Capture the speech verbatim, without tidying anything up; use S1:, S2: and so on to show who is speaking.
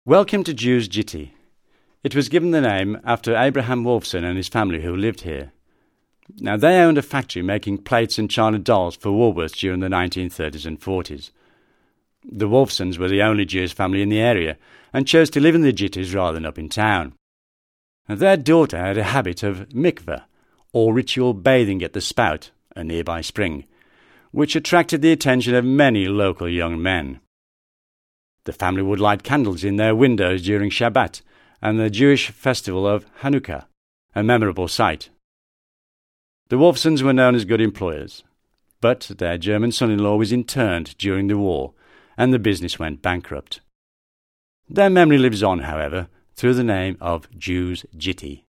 S1: Welcome to Jews Jitty. It was given the name after Abraham Wolfson and his family who lived here. Now, they owned a factory making plates and china dolls for Woolworths during the nineteen thirties and forties. The Wolfsons were the only Jewish family in the area and chose to live in the Jitties rather than up in town. And their daughter had a habit of mikveh, or ritual bathing at the Spout, a nearby spring, which attracted the attention of many local young men. The family would light candles in their windows during Shabbat and the Jewish festival of Hanukkah, a memorable sight. The Wolfsons were known as good employers, but their German son-in-law was interned during the war and the business went bankrupt. Their memory lives on, however, through the name of Jews Jitty.